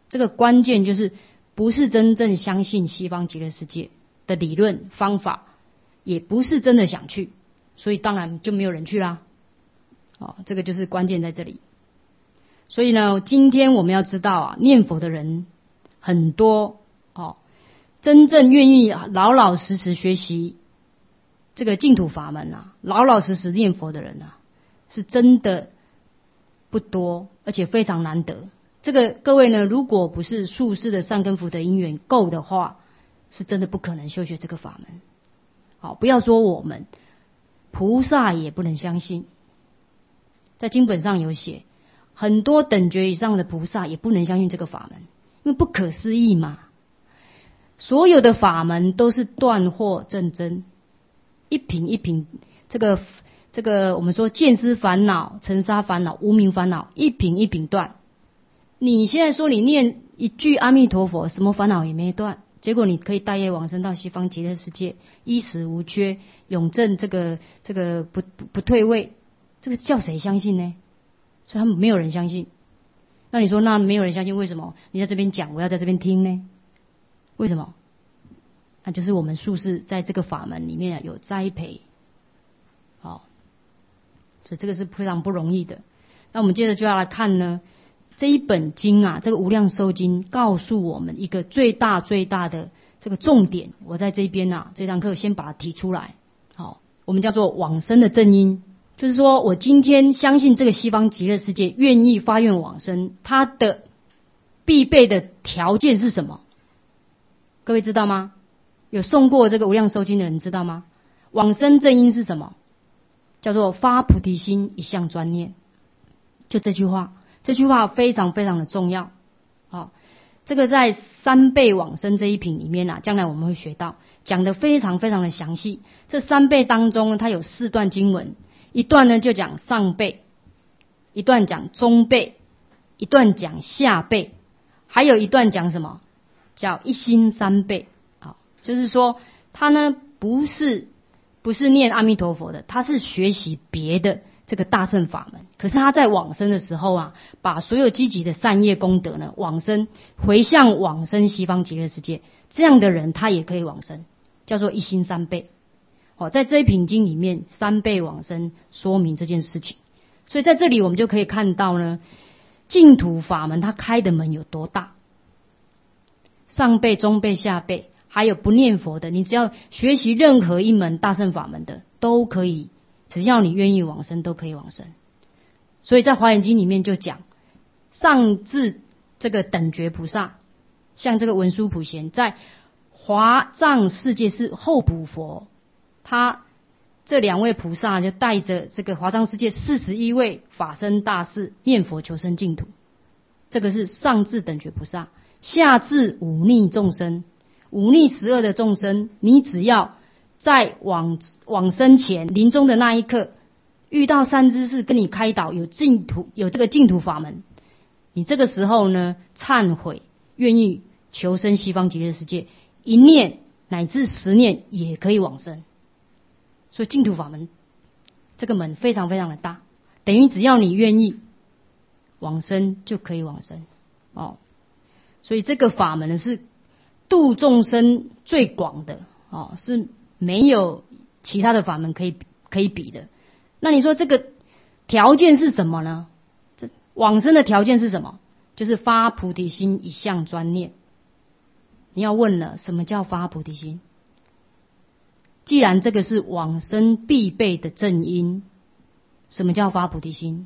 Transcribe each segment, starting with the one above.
这个关键就是不是真正相信西方极乐世界的理论方法，也不是真的想去，所以当然就没有人去啦。这个就是关键在这里。所以呢，今天我们要知道念佛的人很多真正愿意老老实实学习这个净土法门老老实实念佛的人是真的不多，而且非常难得。这个各位呢，如果不是宿世的善根福德因缘够的话，是真的不可能修学这个法门。不要说我们，菩萨也不能相信。在经本上有写，很多等觉以上的菩萨也不能相信这个法门，因为不可思议嘛。所有的法门都是断惑正真，一品一品，这个我们说见思烦恼、尘沙烦恼、无明烦恼，一品一品断。你现在说你念一句阿弥陀佛，什么烦恼也没断，结果你可以带业往生到西方极乐世界，衣食无缺，永证这个不退位，这个叫谁相信呢？所以他们没有人相信。那你说那没有人相信，为什么你在这边讲，我要在这边听呢？为什么？那就是我们宿世在这个法门里面有栽培，所以这个是非常不容易的。那我们接着就要来看呢，这一本经这个无量寿经告诉我们一个最大的这个重点。我在这边这堂课先把它提出来。我们叫做往生的正因，就是说我今天相信这个西方极乐世界，愿意发愿往生，它的必备的条件是什么？各位知道吗？有诵过这个无量寿经的人知道吗？往生正因是什么？叫做发菩提心，一向专念。就这句话非常非常的重要。这个在三倍往生这一品里面将来我们会学到，讲得非常非常的详细。这三倍当中它有4段经文，一段呢就讲上辈，一段讲中辈，一段讲下辈，还有一段讲什么？叫一心三倍。就是说他呢不是念阿弥陀佛的，他是学习别的这个大乘法门，可是他在往生的时候把所有积极的善业功德呢往生回向往生西方极乐世界，这样的人他也可以往生，叫做一心三倍。在这一品经里面三倍往生说明这件事情。所以在这里我们就可以看到呢，净土法门它开的门有多大，上辈中辈下辈还有不念佛的，你只要学习任何一门大乘法门的都可以，只要你愿意往生都可以往生。所以在华严经里面就讲，上至这个等觉菩萨，像这个文殊普贤，在华藏世界是后补佛，他这2位菩萨就带着这个华藏世界41位法身大士念佛求生净土。这个是上至等觉菩萨，下至忤逆众生，忤逆12的众生，你只要在往生前临终的那一刻遇到善知识跟你开导，有这个净土法门，你这个时候呢忏悔，愿意求生西方极乐世界，一念乃至10念也可以往生。所以净土法门这个门非常非常的大，等于只要你愿意往生就可以往生。所以这个法门呢是度众生最广的，是没有其他的法门可以比的。那你说这个条件是什么呢？这往生的条件是什么？就是发菩提心，一向专念。你要问了，什么叫发菩提心？既然这个是往生必备的正因，什么叫发菩提心？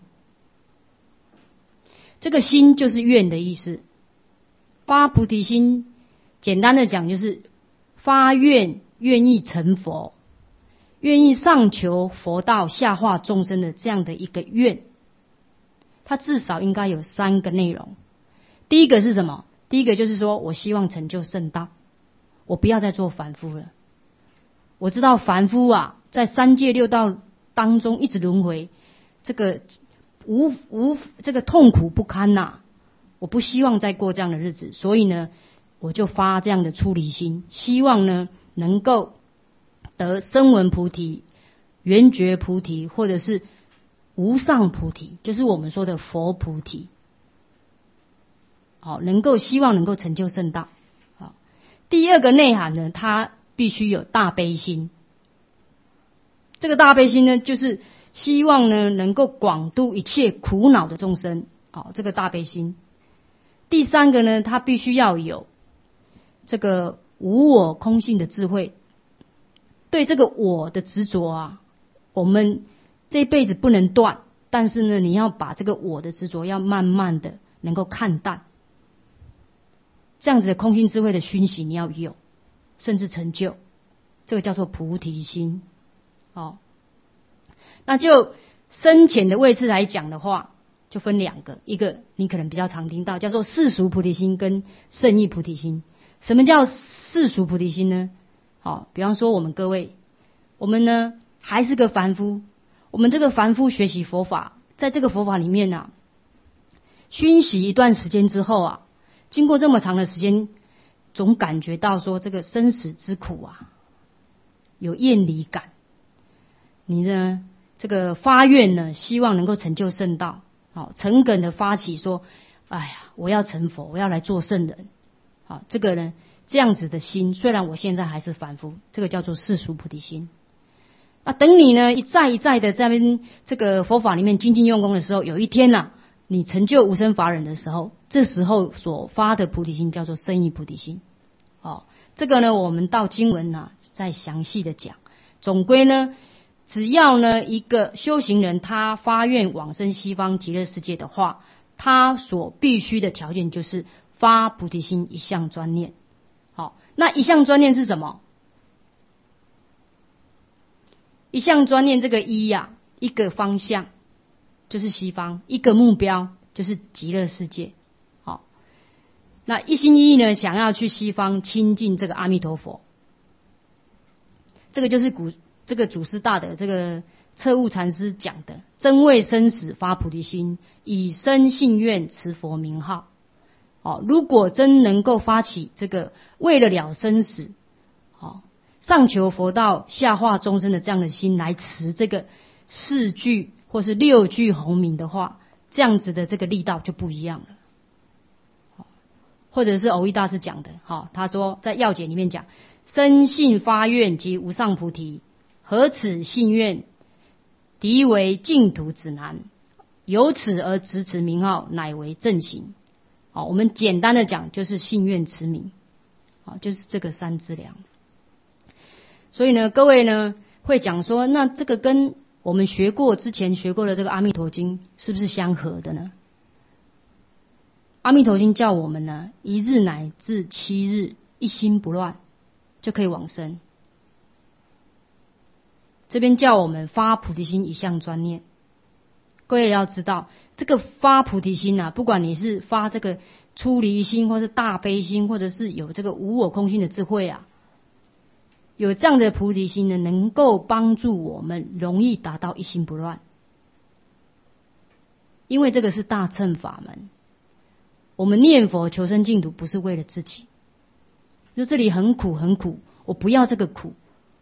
这个心就是愿的意思。发菩提心简单的讲就是发愿，愿意成佛，愿意上求佛道，下化众生的这样的一个愿。它至少应该有3个内容。第一个是什么？第一个就是说我希望成就圣道，我不要再做凡夫了。我知道凡夫在3界6道当中一直轮回，这个这个痛苦不堪我不希望再过这样的日子，所以呢我就发这样的出离心，希望呢能够得声闻菩提、缘觉菩提，或者是无上菩提，就是我们说的佛菩提。 希望能够成就圣道。好，第二个内涵呢，它必须有大悲心。这个大悲心呢，就是希望呢能够广度一切苦恼的众生。好，这个大悲心。第三个呢，它必须要有这个无我空性的智慧。对这个我的执着啊，我们这一辈子不能断，但是呢，你要把这个我的执着要慢慢的能够看淡。这样子的空性智慧的熏习你要有，甚至成就，这个叫做菩提心。那就深浅的位置来讲的话，就分两个，一个你可能比较常听到，叫做世俗菩提心跟圣意菩提心。什么叫世俗菩提心呢？比方说我们各位，我们呢还是个凡夫，我们这个凡夫学习佛法，在这个佛法里面啊，熏习一段时间之后啊，经过这么长的时间，总感觉到说这个生死之苦啊，有厌离感。你呢这个发愿呢，希望能够成就圣道，诚恳的发起说，哎呀，我要成佛，我要来做圣人。这个呢，这样子的心，虽然我现在还是凡夫，这个叫做世俗菩提心。等你呢一再一再的在这个佛法里面精进用功的时候，有一天啊，你成就无生法忍的时候，这时候所发的菩提心叫做圣意菩提心。这个呢，我们到经文啊再详细的讲。总归呢，只要呢一个修行人他发愿往生西方极乐世界的话，他所必须的条件就是发菩提心一向专念。那一向专念是什么？一向专念这个一一个方向就是西方，一个目标就是极乐世界。那一心一意呢，想要去西方亲近这个阿弥陀佛。这个就是这个祖师大德这个彻悟禅师讲的，真为生死发菩提心，以生信愿持佛名号。如果真能够发起这个为了生死，上求佛道下化众生的这样的心来持这个4句或是6句洪名的话，这样子的这个力道就不一样了。或者是藕益大师讲的，他说在要解里面讲，生信发愿即无上菩提，何此信愿，敌为净土指南，由此而直持名号，乃为正行。我们简单的讲就是信愿持名，就是这个3资粮。所以呢，各位呢会讲说，那这个跟我们之前学过的这个阿弥陀经是不是相合的呢？阿弥陀经叫我们呢1日乃至7日一心不乱就可以往生，这边叫我们发菩提心一向专念。各位要知道，这个发菩提心啊，不管你是发这个出离心，或是大悲心，或者是有这个无我空性的智慧啊，有这样的菩提心呢，能够帮助我们容易达到一心不乱。因为这个是大乘法门，我们念佛求生净土不是为了自己，就这里很苦很苦，我不要这个苦，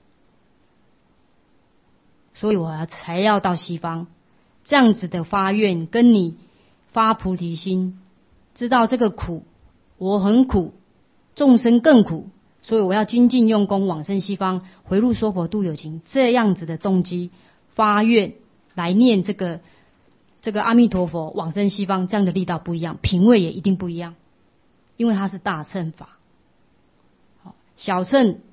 所以我才要到西方。这样子的发愿，跟你发菩提心，知道这个苦，我很苦，众生更苦，所以我要精进用功往生西方，回入娑婆度有情，这样子的动机发愿来念这个阿弥陀佛往生西方，这样的力道不一样，品位也一定不一样，因为它是大乘法。小乘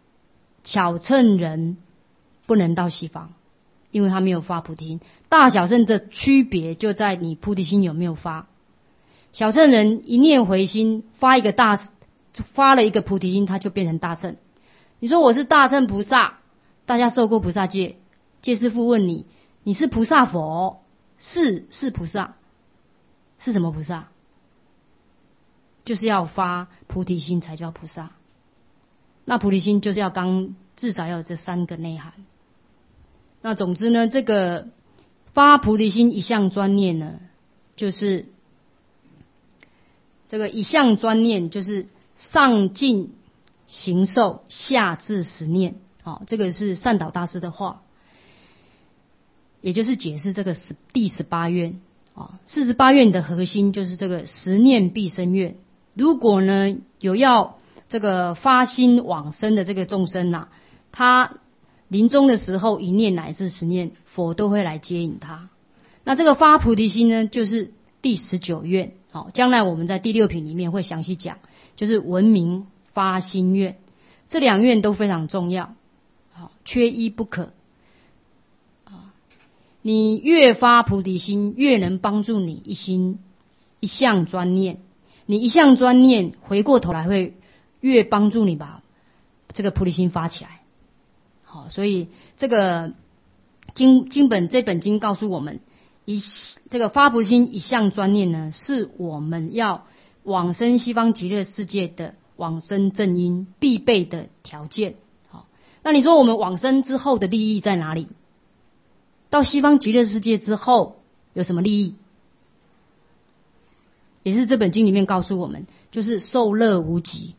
人不能到西方，因为他没有发菩提心。大小乘的区别就在你菩提心有没有发。小乘人一念回心，发了一个菩提心，他就变成大乘。你说我是大乘菩萨，大家受过菩萨戒，戒师父问你，你是菩萨佛？是菩萨，是什么菩萨？就是要发菩提心才叫菩萨。那菩提心就是至少要有这3个内涵。那总之呢，这个发菩提心一向专念呢，就是这个一向专念，就是上进行受，下至实念。这个是善导大师的话，也就是解释这个第18愿。 48愿的核心就是这个十念必生愿。如果呢有要这个发心往生的这个众生啊，他临终的时候一念乃至10念，佛都会来接引他。那这个发菩提心呢，就是第19愿。将来我们在第6品里面会详细讲，就是闻名发心愿。这2愿都非常重要，缺一不可。你越发菩提心，越能帮助你一向专念。你一向专念，回过头来会越帮助你把这个菩提心发起来。所以这个这本经告诉我们，这个发菩提心一向专念呢，是我们要往生西方极乐世界的往生正因必备的条件。那你说我们往生之后的利益在哪里？到西方极乐世界之后有什么利益？也是这本经里面告诉我们，就是受乐无极。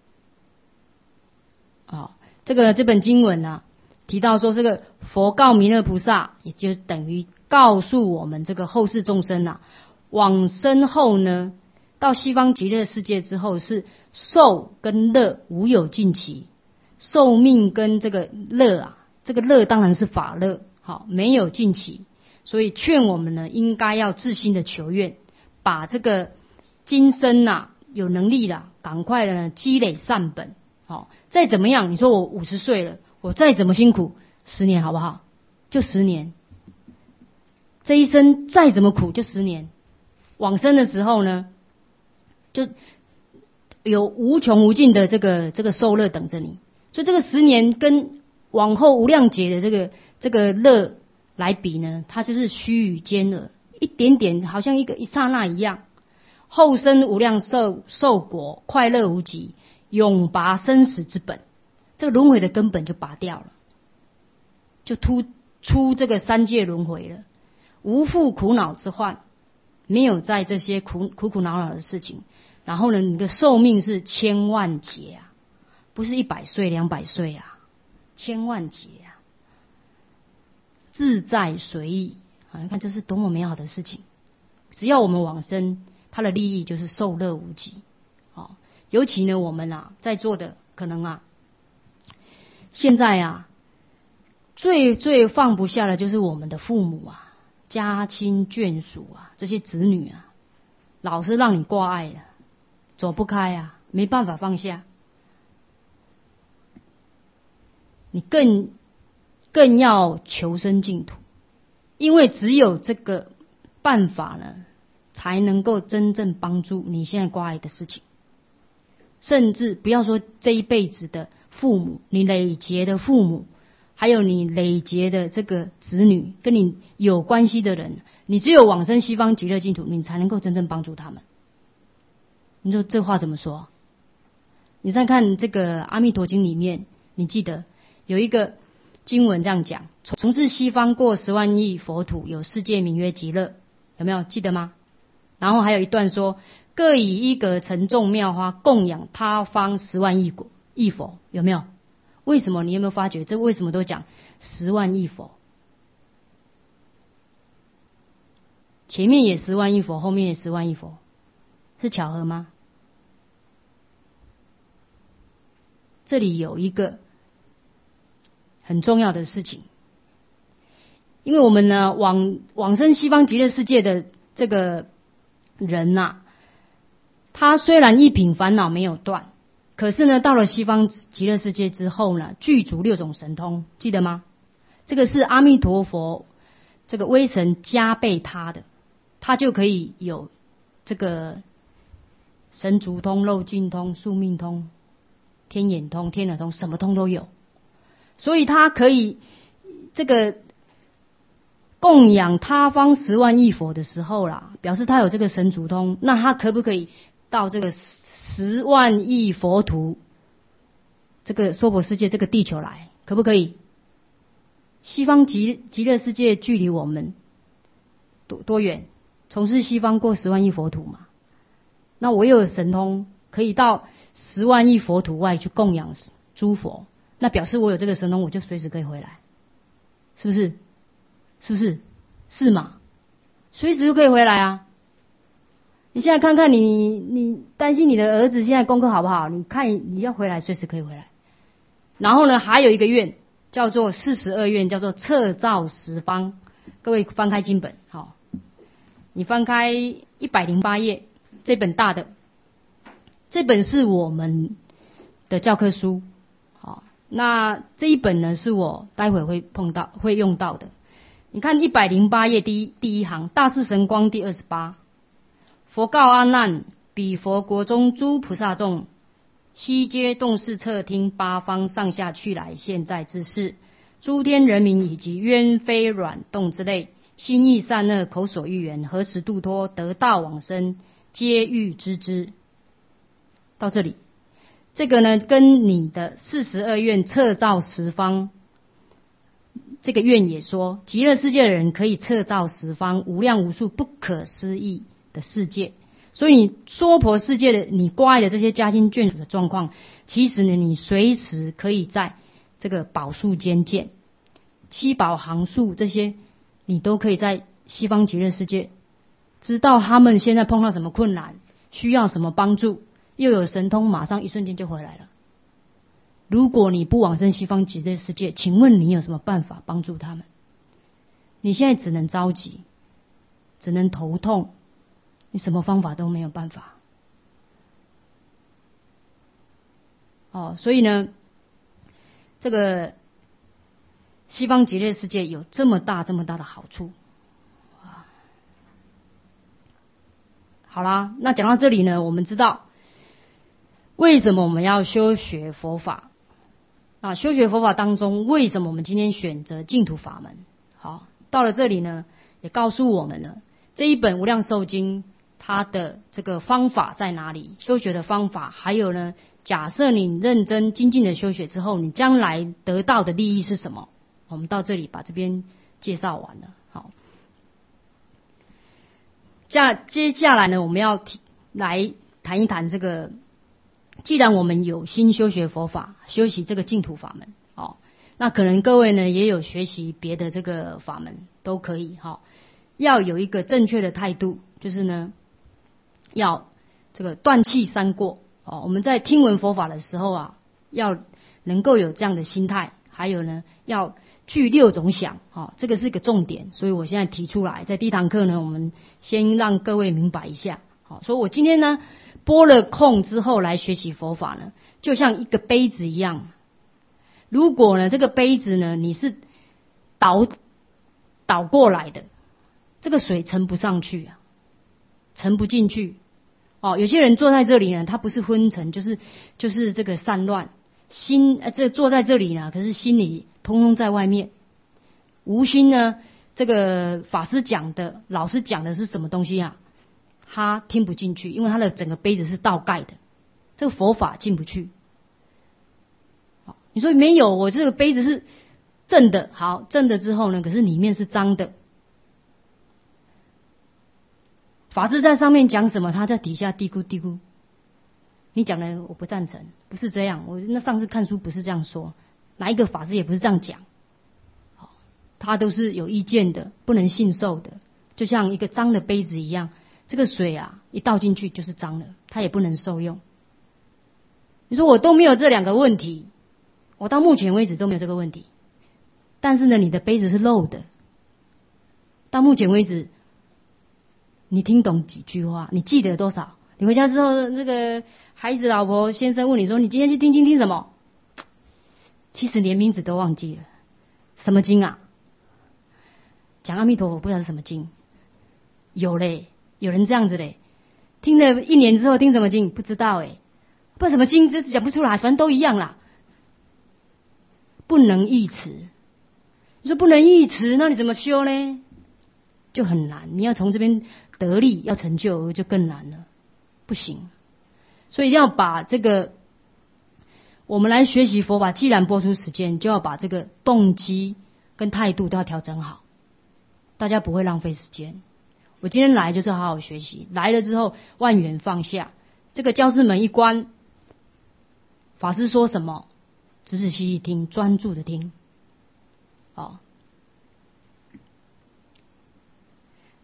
这本经文啊提到说，这个佛告弥勒菩萨，也就等于告诉我们这个后世众生啊，往生后呢，到西方极乐世界之后是寿跟乐无有尽期，寿命跟这个乐啊，这个乐当然是法乐，没有尽期。所以劝我们呢，应该要自心的求愿，把这个今生啊有能力啦，赶快的呢积累善本。再怎么样，你说我50岁了，我再怎么辛苦，10年好不好？就10年。这一生再怎么苦，就10年。往生的时候呢，就有无穷无尽的这个受乐等着你。所以这个10年跟往后无量劫的这个乐来比呢，它就是须臾间了，一点点，好像一刹那一样。后生无量寿果，快乐无极，永拔生死之本。这个轮回的根本就拔掉了，就出这个3界轮回了，无复苦恼之患，没有在这些苦恼的事情。然后呢，你的寿命是千万劫啊，不是100岁200岁啊，千万劫啊，自在随意你看这是多么美好的事情。只要我们往生，它的利益就是受乐无极。尤其呢，我们在座的可能现在最放不下的就是我们的父母家亲眷属这些子女老是让你挂碍的，走不开没办法放下。你更要求生净土，因为只有这个办法呢，才能够真正帮助你现在挂碍的事情。甚至不要说这一辈子的父母，你累劫的父母，还有你累劫的这个子女，跟你有关系的人，你只有往生西方极乐净土，你才能够真正帮助他们。你说这话怎么说？你再看这个《阿弥陀经》里面，你记得有一个经文这样讲：从是西方过10万亿佛土，有世界名曰极乐。有没有记得吗？然后还有一段说，各以一格沉重妙花，供养他方10万亿佛。有没有？为什么？你有没有发觉这为什么都讲10万亿佛？前面也10万亿佛，后面也10万亿佛，是巧合吗？这里有一个很重要的事情，因为我们呢往生西方极乐世界的这个人他虽然一品烦恼没有断，可是呢到了西方极乐世界之后呢，具足6种神通，记得吗？这个是阿弥陀佛这个威神加倍他的，他就可以有这个神足通、漏尽通、宿命通、天眼通、天耳通，什么通都有。所以他可以这个供养他方10万亿佛的时候表示他有这个神足通，那他可不可以到这个10万亿佛土这个娑婆世界这个地球来？可不可以？西方极乐世界距离我们多远？从是西方过10万亿佛土嘛。那我又有神通，可以到10万亿佛土外去供养诸佛，那表示我有这个神通，我就随时可以回来，是不是？是不是？是嘛？ 随时都可以回来啊。你现在看看你担心你的儿子现在功课好不好？你看你要回来，随时可以回来。然后呢，还有一个愿叫做42愿，叫做测照十方。各位翻开经本，好，你翻开108页，这本大的，这本是我们的教科书。好，那这一本呢，是我待会会用到的。你看108页第一行，大士神光第28。佛告阿难：彼佛国中诸菩萨众，悉皆动视侧听八方上下去来现在之事，诸天人民以及冤非软动之类，心意善恶，口所欲言，何时度脱得道往生，皆欲知之。到这里，这个呢，跟你的42愿测照十方这个愿也说，极乐世界的人可以测照十方无量无数不可思议的世界。所以你娑婆世界的你挂碍的这些家亲眷属的状况，其实呢，你随时可以在这个宝树间见，七宝行树这些，你都可以在西方极乐世界知道他们现在碰到什么困难，需要什么帮助，又有神通，马上一瞬间就回来了。如果你不往生西方极乐世界，请问你有什么办法帮助他们？你现在只能着急，只能头痛，你什么方法都没有办法。所以呢，这个西方极乐世界有这么大的好处。好啦，那讲到这里呢，我们知道为什么我们要修学佛法。修学佛法当中，为什么我们今天选择净土法门？好，到了这里呢，也告诉我们了这一本无量寿经它的这个方法在哪里，修学的方法，还有呢，假设你认真精进的修学之后，你将来得到的利益是什么？我们到这里把这边介绍完了。好，接下来呢，我们要来谈一谈这个，既然我们有心修学佛法，修习这个净土法门，那可能各位呢也有学习别的这个法门，都可以。要有一个正确的态度，就是呢，要这个断弃三过。我们在听闻佛法的时候啊，要能够有这样的心态，还有呢，要具六种想，这个是个重点，所以我现在提出来，在第一堂课呢，我们先让各位明白一下。所以我今天呢，拨了空之后来学习佛法呢，就像一个杯子一样。如果呢，这个杯子呢，你是倒过来的，这个水盛不上去啊，盛不进去。有些人坐在这里呢，他不是昏沉，就是这个散乱心，坐在这里呢，可是心里通通在外面。无心呢，这个法师讲的，老师讲的是什么东西啊？他听不进去，因为他的整个杯子是倒盖的，这个佛法进不去。你说没有，我这个杯子是正的，好，正的之后呢，可是里面是脏的。法师在上面讲什么，他在底下嘀咕嘀咕。你讲的我不赞成，不是这样。我那上次看书不是这样说，哪一个法师也不是这样讲。他都是有意见的，不能信受的，就像一个脏的杯子一样。这个水啊，一倒进去就是脏的，它也不能受用。你说我都没有这两个问题，我到目前为止都没有这个问题。但是呢，你的杯子是漏的。到目前为止，你听懂几句话？你记得多少？你回家之后，那个孩子、老婆、先生问你说：“你今天去听经听什么？”其实连名字都忘记了。什么经啊？讲阿弥陀佛，不知道是什么经。有嘞。有人这样子嘞，听了1年之后听什么经不知道不知道什么经，这讲不出来，反正都一样啦。不能忆词，你说不能忆词，那你怎么修呢？就很难。你要从这边得力，要成就就更难了，不行。所以一定要把这个，我们来学习佛法，既然播出时间，就要把这个动机跟态度都要调整好，大家不会浪费时间。我今天来就是好好学习，来了之后万缘放下，这个教室门一关，法师说什么，仔仔细细听，专注的听。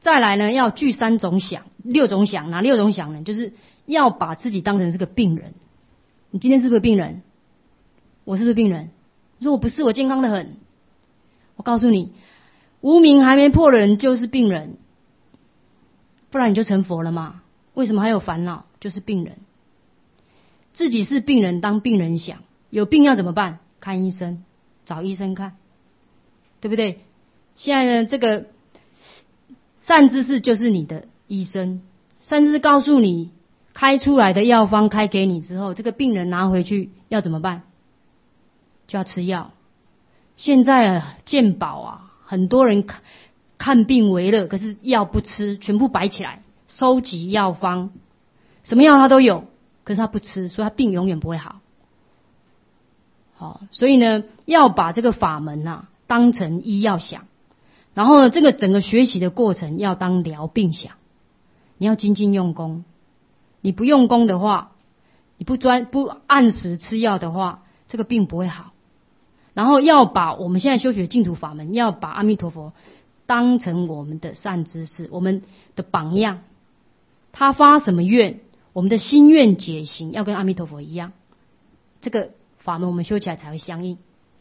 再来呢，要具6种想，哪6种想呢？就是要把自己当成是个病人。你今天是不是病人？我是不是病人？你说我不是，我健康得很。我告诉你，无明还没破的人就是病人，不然你就成佛了嘛。为什么还有烦恼？就是病人。自己是病人，当病人想，有病要怎么办？看医生，找医生看，对不对？现在呢，这个善知识就是你的医生，善知识告诉你开出来的药方开给你之后，这个病人拿回去要怎么办？就要吃药。现在健保啊，很多人看病为乐，可是药不吃，全部摆起来，收集药方，什么药他都有，可是他不吃，所以他病永远不会好。好，所以呢，要把这个法门啊当成医药想，然后呢，这个整个学习的过程要当疗病想。你要精进用功，你不用功的话，你不按时吃药的话，这个病不会好。然后要把我们现在修学净土法门，要把阿弥陀佛当成我们的善知识，我们的榜样。他发什么愿，我们的心愿解行要跟阿弥陀佛一样，这个法门我们修起来才会相应。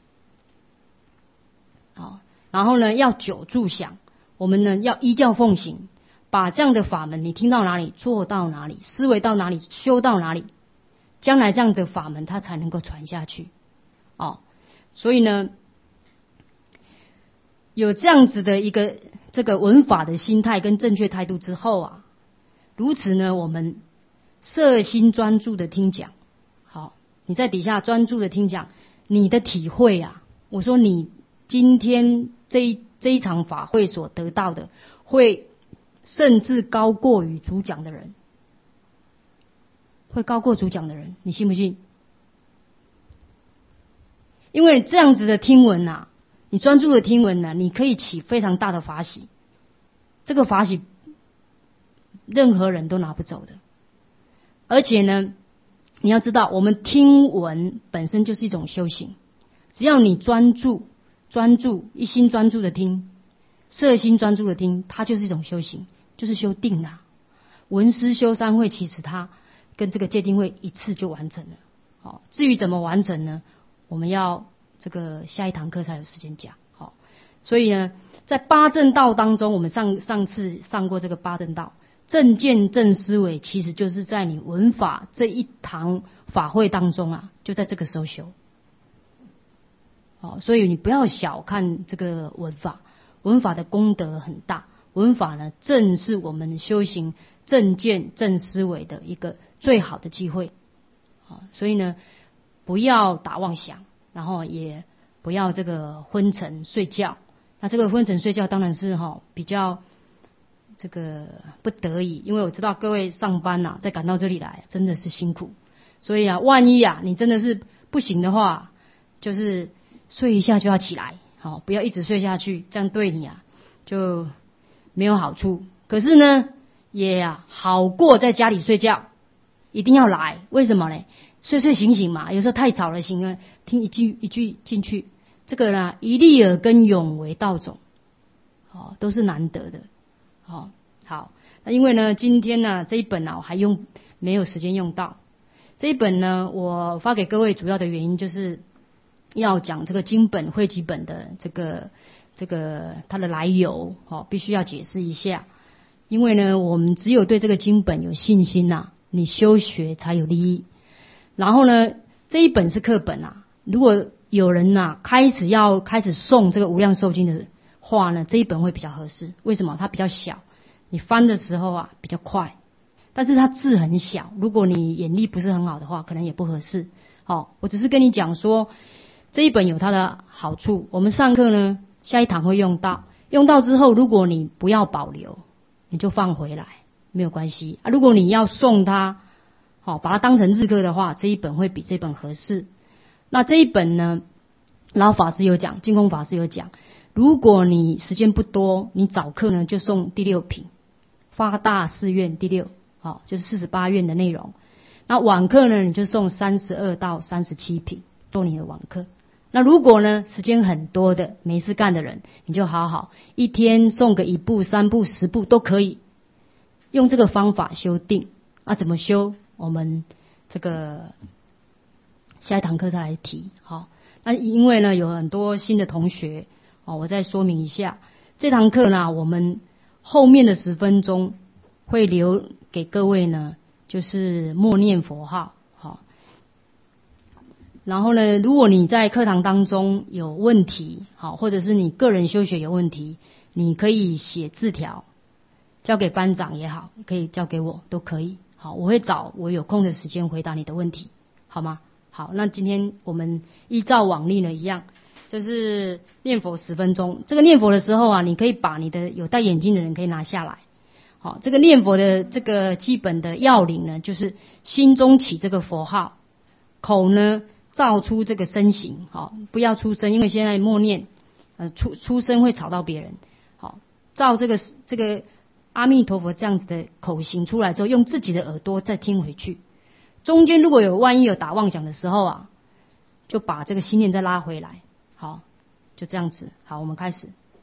好，然后呢，要久住想，我们呢要依教奉行，把这样的法门你听到哪里做到哪里，思维到哪里修到哪里，将来这样的法门它才能够传下去。所以呢，有这样子的一个这个闻法的心态跟正确态度之后啊，如此呢，我们摄心专注的听讲。好，你在底下专注的听讲，你的体会啊，我说你今天这一场法会所得到的，会甚至高过于主讲的人，会高过主讲的人，你信不信？因为这样子的听闻啊，你专注的听闻呢，你可以起非常大的法喜，这个法喜任何人都拿不走的。而且呢，你要知道，我们听闻本身就是一种修行，只要你专注，一心专注的听，摄心专注的听，它就是一种修行，就是修定啊。闻思修三会，其实它跟这个戒定慧一次就完成了。好，至于怎么完成呢？我们要这个下一堂课才有时间讲。好，所以呢，在八正道当中，我们上次上过这个八正道，正见正思维，其实就是在你闻法这一堂法会当中啊，就在这个时候修。好，所以你不要小看这个闻法，闻法的功德很大。闻法呢，正是我们修行正见正思维的一个最好的机会。好，所以呢，不要打妄想，然后也不要这个昏沉睡觉。那这个昏沉睡觉当然是比较这个不得已，因为我知道各位上班啊，再赶到这里来真的是辛苦，所以啊，万一啊你真的是不行的话，就是睡一下就要起来，不要一直睡下去，这样对你啊就没有好处。可是呢，也好过在家里睡觉，一定要来。为什么呢？睡睡醒醒嘛，有时候太吵了，醒了听一句进去，这个呢一粒耳根永为道种，都是难得的。好，那因为呢今天呢这一本我还没有时间用到。这一本呢我发给各位主要的原因就是要讲这个经本汇集本的这个它的来由，必须要解释一下。因为呢我们只有对这个经本有信心你修学才有利益。然后呢，这一本是课本如果有人开始诵这个无量寿经的话呢，这一本会比较合适。为什么？它比较小，你翻的时候比较快，但是它字很小，如果你眼力不是很好的话，可能也不合适。我只是跟你讲说，这一本有它的好处，我们上课呢下一堂会用到之后，如果你不要保留，你就放回来，没有关系如果你要送它把它当成日课的话，这一本会比这本合适。那这一本呢，老法师有讲，净空法师有讲，如果你时间不多，你早课呢就送第6品，发大誓愿第6，就是48愿的内容。那晚课呢，你就送32到37品，做你的晚课。 那如果呢时间很多的没事干的人，你就好好一天诵个1部、3部、10部都可以，用这个方法修定。怎么修？我们这个下一堂课再来提。好，那因为呢有很多新的同学，我再说明一下，这堂课呢我们后面的10分钟会留给各位呢，就是默念佛号。好，然后呢，如果你在课堂当中有问题，好，或者是你个人修学有问题，你可以写字条交给班长也好，可以交给我都可以。好，我会找我有空的时间回答你的问题，好吗？好，那今天我们依照往例呢一样，就是念佛10分钟。这个念佛的时候你可以把你的有戴眼镜的人可以拿下来。好，这个念佛的这个基本的要领呢，就是心中起这个佛号，口呢造出这个声形。好，不要出声，因为现在默念，出声会吵到别人。好，照这个阿弥陀佛这样子的口型出来之后，用自己的耳朵再听回去。中间如果万一有打妄想的时候就把这个心念再拉回来。好，就这样子。好，我们开始。